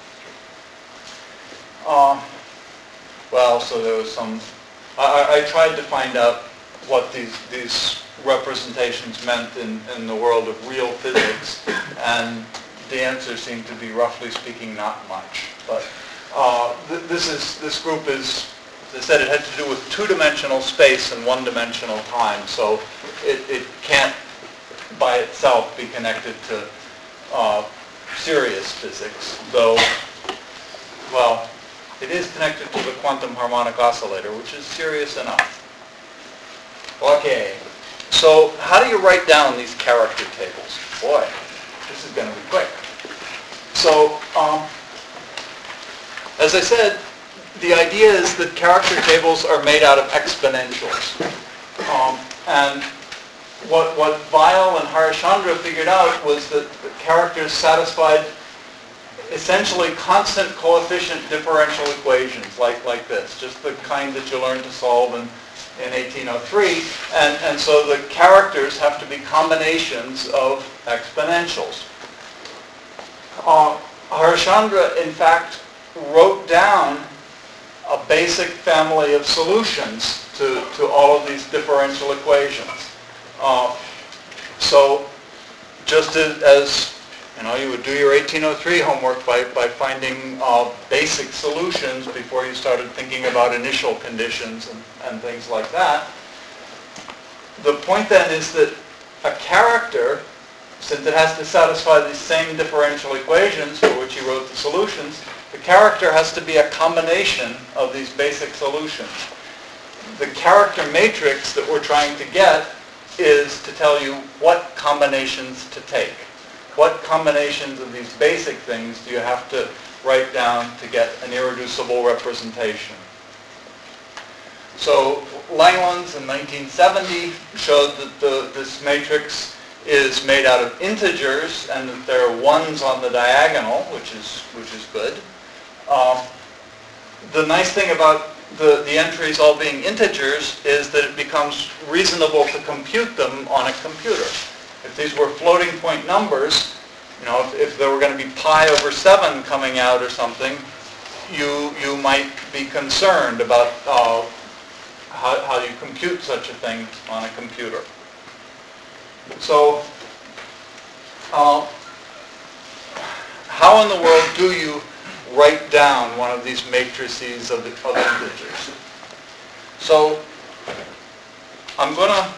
Uh, well, so there was some, I, I tried to find out what these, these representations meant in, in the world of real physics, and the answer seemed to be, roughly speaking, not much. But uh, th this is, this group is, as I said, it had to do with two-dimensional space and one-dimensional time, so it, it can't by itself be connected to uh, serious physics, though, well, it is connected to the quantum harmonic oscillator, which is serious enough. Okay, so how do you write down these character tables? Boy, this is going to be quick. So, um, as I said, the idea is that character tables are made out of exponentials. Um, and what, what Weyl and Harishchandra figured out was that the characters satisfied essentially constant coefficient differential equations like, like this, just the kind that you learned to solve in, in eighteen oh three. And, and so the characters have to be combinations of exponentials. Uh, Harishchandra, in fact, wrote down a basic family of solutions to, to all of these differential equations. Uh, so just as, as you know, you would do your eighteen oh three homework by, by finding uh, basic solutions before you started thinking about initial conditions and, and things like that. The point then is that a character, since it has to satisfy these same differential equations for which he wrote the solutions, the character has to be a combination of these basic solutions. The character matrix that we're trying to get is to tell you what combinations to take. What combinations of these basic things do you have to write down to get an irreducible representation? So Langlands in nineteen seventy showed that the, this matrix is made out of integers and that there are ones on the diagonal, which is, which is good. Um, the nice thing about the, the entries all being integers is that it becomes reasonable to compute them on a computer. If these were floating point numbers, you know, if, if there were going to be pi over seven coming out or something, you, you might be concerned about uh, how, how you compute such a thing on a computer. So, uh, how in the world do you write down one of these matrices of, the, of integers? So, I'm going to,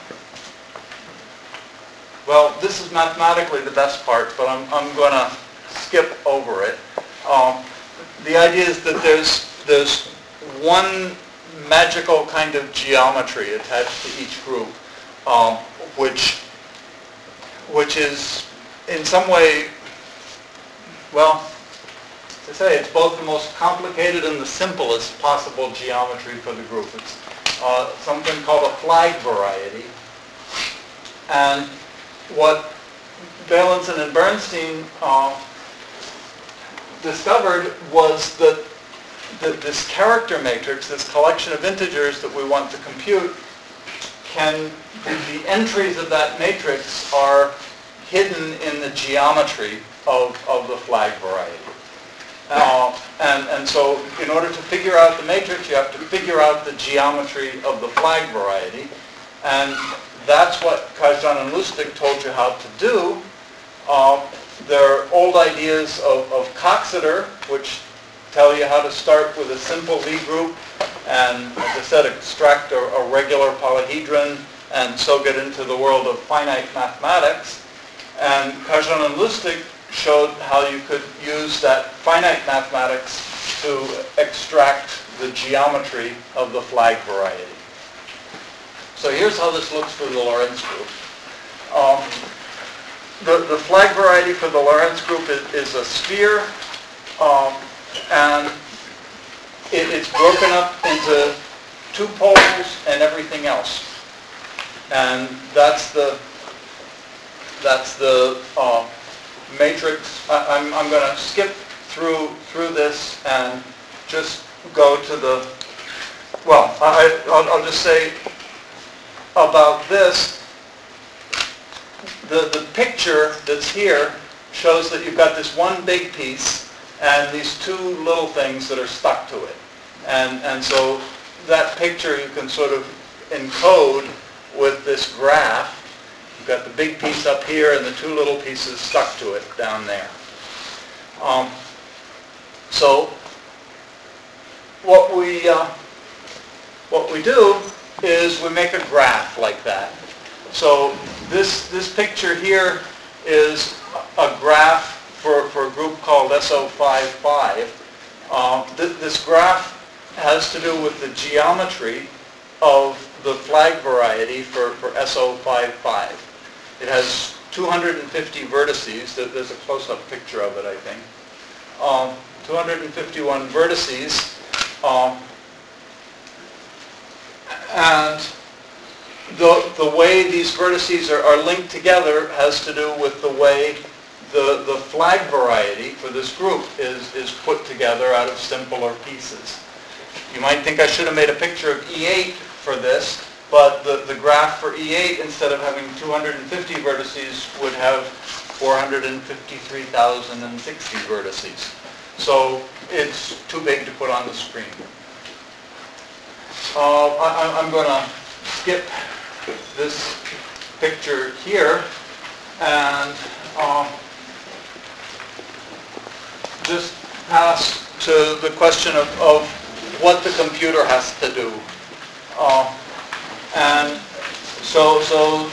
well, this is mathematically the best part, but I'm, I'm going to skip over it. Um, the idea is that there's, there's one magical kind of geometry attached to each group, um, which, which is in some way, well, to say it's both the most complicated and the simplest possible geometry for the group. It's uh, something called a flag variety. And what Bailenson and Bernstein uh, discovered was that, that this character matrix, this collection of integers that we want to compute, can, the entries of that matrix are hidden in the geometry of, of the flag variety. Uh, and, and so in order to figure out the matrix, you have to figure out the geometry of the flag variety. And that's what Kazhdan and Lustig told you how to do. Uh, there are old ideas of, of Coxeter, which tell you how to start with a simple Lie group and, as I said, extract a, a regular polyhedron and so get into the world of finite mathematics. And Kazhdan and Lustig showed how you could use that finite mathematics to extract the geometry of the flag variety. So here's how this looks for the Lorentz group. Um, the, the flag variety for the Lorentz group is, is a sphere, um, and it, it's broken up into two poles and everything else. And that's the that's the uh, matrix. I, I'm, I'm going to skip through through this and just go to the, well, I, I'll, I'll just say about this, the, the picture that's here shows that you've got this one big piece and these two little things that are stuck to it. And, and so that picture you can sort of encode with this graph. You've got the big piece up here and the two little pieces stuck to it down there. Um, so what we, uh, what we do is we make a graph like that. So this, this picture here is a graph for, for a group called S O five five. Um, th this graph has to do with the geometry of the flag variety for, for S O five five. It has two hundred fifty vertices. There's a close-up picture of it, I think. Um, two hundred fifty-one vertices. Um, and the, the way these vertices are, are linked together has to do with the way the, the flag variety for this group is, is put together out of simpler pieces. You might think I should have made a picture of E eight for this, but the, the graph for E eight, instead of having two hundred fifty vertices, would have four hundred fifty-three thousand sixty vertices. So it's too big to put on the screen. Uh, I, I'm going to skip this picture here and uh, just pass to the question of, of what the computer has to do. Uh, and so, so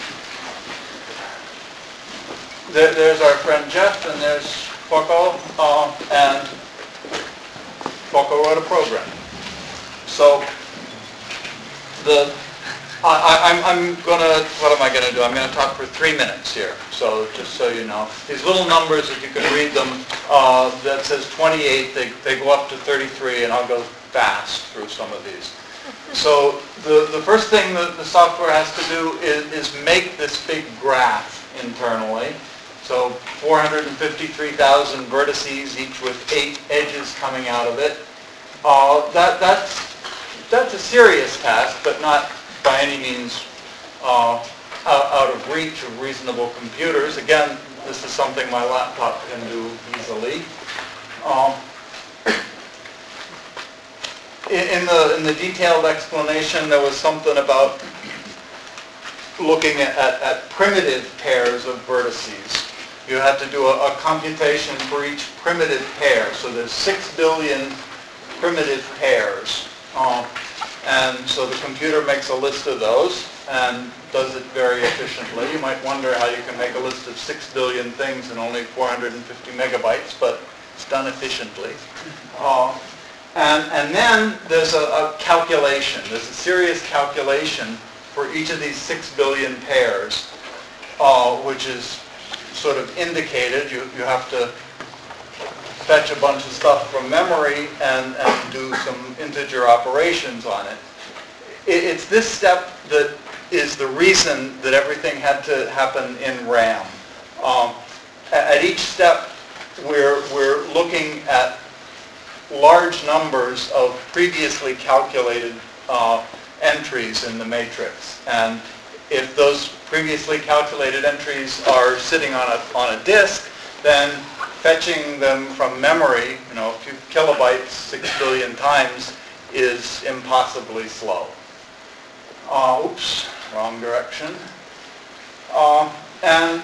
there, there's our friend Jeff, and there's Foucault, uh, and Foucault wrote a program. So the I, I'm, I'm going to, what am I going to do? I'm going to talk for three minutes here. So just so you know, these little numbers, if you can read them, uh, that says twenty-eight, they, they go up to thirty-three, and I'll go fast through some of these. So the, the first thing that the software has to do is, is make this big graph internally. So four hundred fifty-three thousand vertices, each with eight edges coming out of it. Uh, that, that's, that's a serious task, but not by any means uh, out, out of reach of reasonable computers. Again, this is something my laptop can do easily. Um, in, in, the, in the detailed explanation, there was something about looking at, at, at primitive pairs of vertices. You have to do a, a computation for each primitive pair. So there's six billion primitive pairs. Um, And so the computer makes a list of those and does it very efficiently. You might wonder how you can make a list of six billion things in only four hundred fifty megabytes, but it's done efficiently. Uh, and, and then there's a, a calculation. There's a serious calculation for each of these six billion pairs, uh, which is sort of indicated. You, you have to fetch a bunch of stuff from memory and, and do some integer operations on it. it. It's this step that is the reason that everything had to happen in RAM. Um, at each step, we're, we're looking at large numbers of previously calculated uh, entries in the matrix. And if those previously calculated entries are sitting on a, on a disk, then fetching them from memory, you know, a few kilobytes, six billion times, is impossibly slow. Uh, oops, wrong direction. Uh, and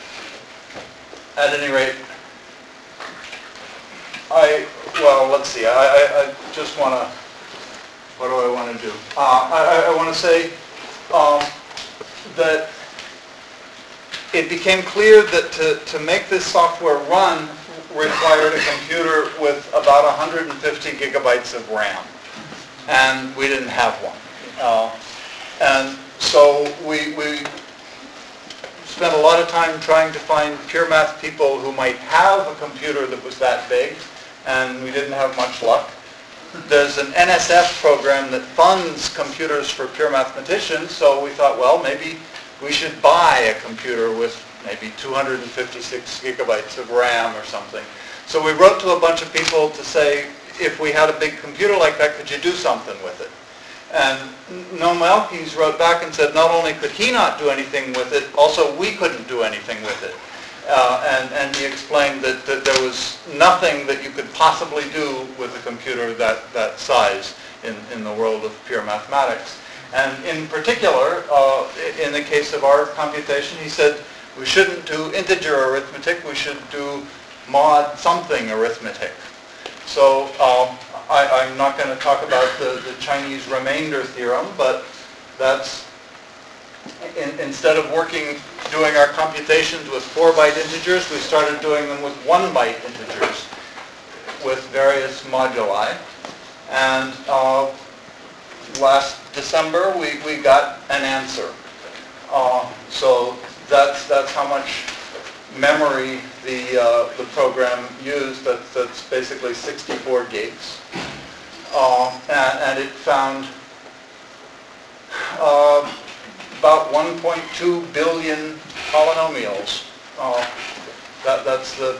at any rate, I, well, let's see, I, I, I just want to, what do I want to do? Uh, I, I want to say um, that it became clear that to, to make this software run required a computer with about one hundred fifty gigabytes of RAM. And we didn't have one. Uh, and so we, we spent a lot of time trying to find pure math people who might have a computer that was that big, and we didn't have much luck. There's an N S F program that funds computers for pure mathematicians, so we thought, well, maybe we should buy a computer with maybe two hundred fifty-six gigabytes of RAM or something. So we wrote to a bunch of people to say, if we had a big computer like that, could you do something with it? And Noam Elkies wrote back and said not only could he not do anything with it, also we couldn't do anything with it. Uh, and, and he explained that, that there was nothing that you could possibly do with a computer that, that size in, in the world of pure mathematics. And in particular, uh, in the case of our computation, he said we shouldn't do integer arithmetic, we should do mod something arithmetic. So um, I, I'm not going to talk about the, the Chinese remainder theorem, but that's, in, instead of working, doing our computations with four byte integers, we started doing them with one byte integers with various moduli. And uh, last December, we, we got an answer. Uh, so that's, that's how much memory the, uh, the program used. That, that's basically sixty-four gigs. Uh, and, and it found uh, about one point two billion polynomials. Uh, that, that's the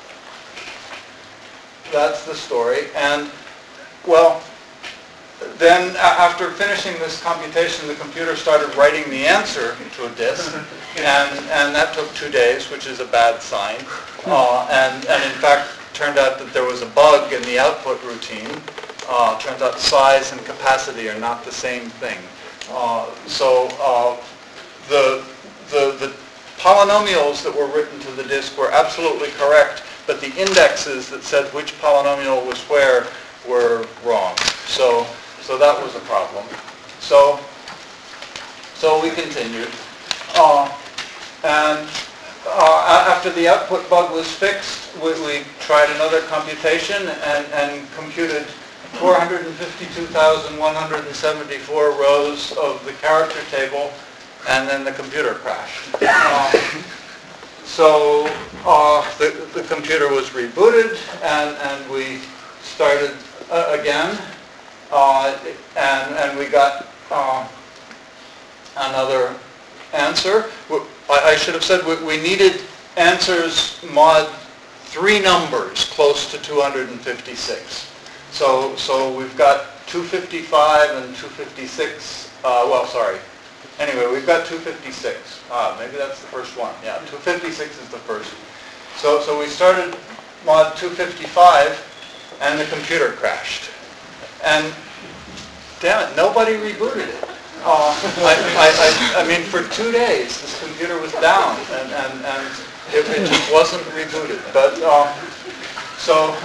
that's the story. And well, then after finishing this computation, the computer started writing the answer to a disk, and, and that took two days, which is a bad sign. Uh, and, and in fact, turned out that there was a bug in the output routine. Uh, turns out size and capacity are not the same thing. Uh, so uh, the, the, the polynomials that were written to the disk were absolutely correct, but the indexes that said which polynomial was where were wrong. So, so that was a problem. So, so we continued. Uh, and uh, after the output bug was fixed, we, we tried another computation and, and computed four hundred fifty-two thousand one hundred seventy-four rows of the character table, and then the computer crashed. Uh, so uh, the, the computer was rebooted, and, and we started uh, again, uh, and, and we got uh, another answer. I, I should have said we, we needed answers mod three numbers close to two hundred fifty-six. So, so we've got two fifty-five and two fifty-six, uh, well, sorry. Anyway, we've got two fifty-six. Ah, maybe that's the first one. Yeah, two fifty-six is the first. So, so we started mod two fifty-five, and the computer crashed. And damn it, nobody rebooted it. Uh, I, I, I, I mean, for two days, this computer was down, and, and, and it, it just wasn't rebooted. But uh, so.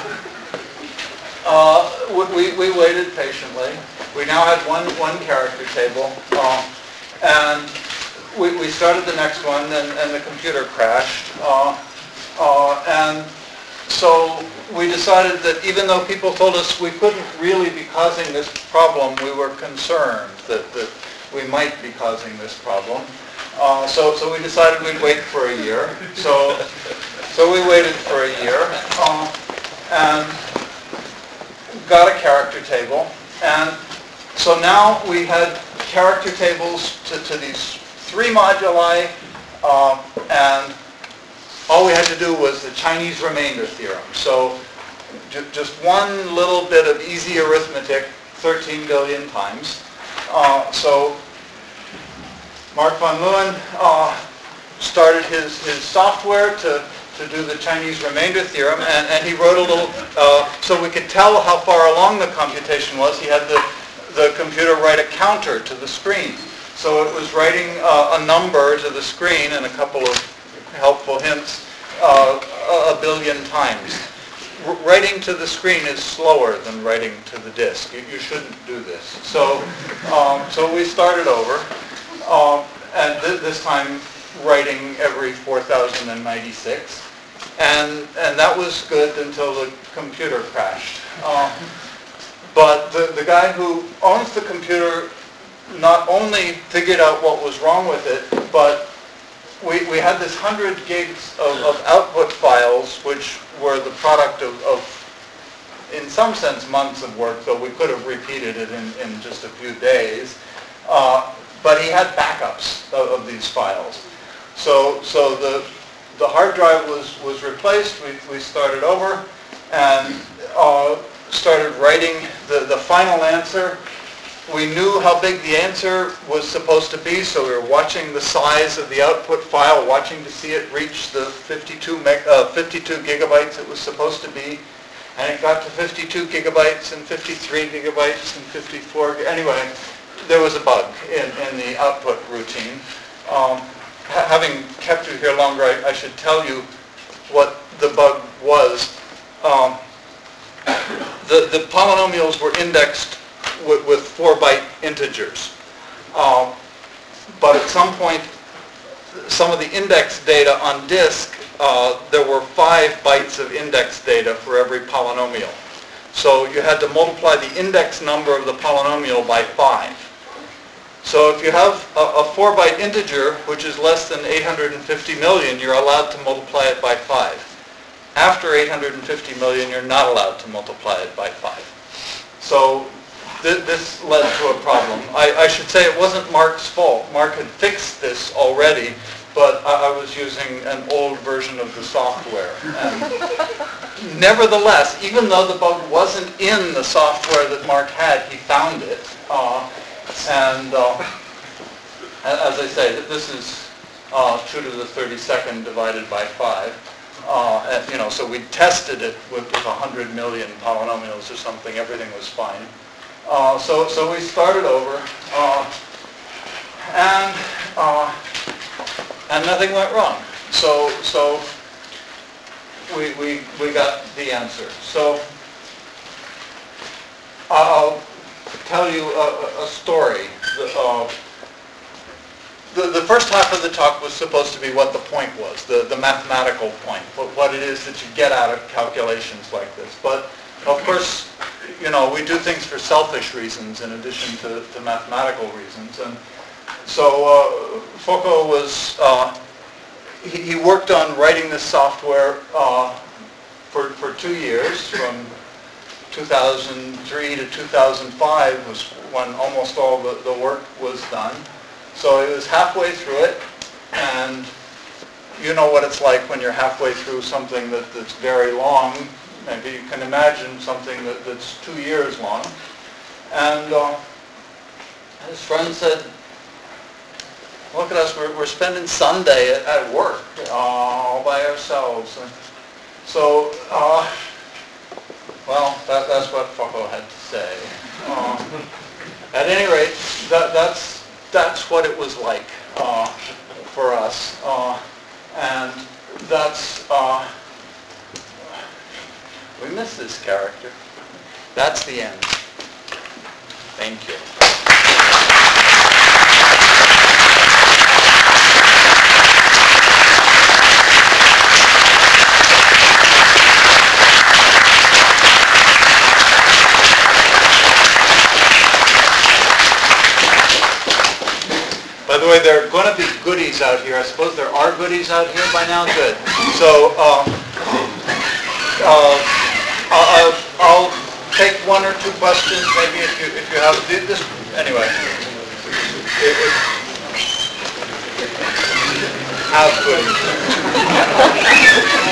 Uh, we, we waited patiently. We now had one, one character table, uh, and we, we started the next one, and, and the computer crashed. Uh, uh, and so we decided that even though people told us we couldn't really be causing this problem, we were concerned that, that we might be causing this problem. Uh, so, so we decided we'd wait for a year. So, so we waited for a year, uh, and got a character table, and so now we had character tables to, to these three moduli, um, and all we had to do was the Chinese remainder theorem. So j- just one little bit of easy arithmetic, thirteen billion times. Uh, so Mark von Leeuwen uh, started his, his software to to do the Chinese remainder theorem, and, and he wrote a little, uh, so we could tell how far along the computation was, he had the, the computer write a counter to the screen. So it was writing uh, a number to the screen and a couple of helpful hints uh, a billion times. R- writing to the screen is slower than writing to the disk. You, you shouldn't do this. So, um, so we started over, um, and th- this time writing every four thousand ninety-six, and and that was good until the computer crashed. Um, but the, the guy who owns the computer not only figured out what was wrong with it, but we, we had this one hundred gigs of, of output files, which were the product of, of, in some sense, months of work, though we could have repeated it in, in just a few days. Uh, but he had backups of, of these files. So, so the, the hard drive was, was replaced, we, we started over, and uh, started writing the, the final answer. We knew how big the answer was supposed to be, so we were watching the size of the output file, watching to see it reach the fifty-two, meg, uh, fifty-two gigabytes it was supposed to be, and it got to fifty-two gigabytes and fifty-three gigabytes and fifty-four. Anyway, there was a bug in, in the output routine. Um, ha- having kept you here longer, I, I should tell you what the bug was. Um, the, the polynomials were indexed with, with four byte integers. Um, but at some point, some of the index data on disk, uh, there were five bytes of index data for every polynomial. So you had to multiply the index number of the polynomial by five. So if you have a, a four byte integer, which is less than eight hundred fifty million, you're allowed to multiply it by five. After eight hundred fifty million, you're not allowed to multiply it by five. So th- this led to a problem. I, I should say it wasn't Mark's fault. Mark had fixed this already, but I, I was using an old version of the software. And nevertheless, even though the bug wasn't in the software that Mark had, he found it. Uh, and uh, as I say, this is uh, two to the thirty-second divided by five. Uh, and, you know, so we tested it with, with one hundred million polynomials or something. Everything was fine. Uh, so, so we started over, uh, and uh, and nothing went wrong. So, so we we we got the answer. So I'll tell you a, a story. The, uh, The, the first half of the talk was supposed to be what the point was, the, the mathematical point, what, what it is that you get out of calculations like this. But of course, you know, we do things for selfish reasons in addition to, to mathematical reasons. And so uh, Foucault was, uh, he, he worked on writing this software uh, for, for two years, from two thousand three to two thousand five was when almost all the, the work was done. So he was halfway through it, and you know what it's like when you're halfway through something that, that's very long. Maybe you can imagine something that, that's two years long. And uh, his friend said, look at us, we're, we're spending Sunday at, at work uh, all by ourselves. And so, uh, well, that, that's what Foucault had to say. Uh, at any rate, that, that's That's what it was like uh, for us, uh, and that's, uh, we miss this character. That's the end. Thank you. By the way, there are going to be goodies out here. I suppose there are goodies out here by now? Good. So um, uh, I'll, I'll take one or two questions, maybe if you if you have this. Anyway, it, it, have goodies.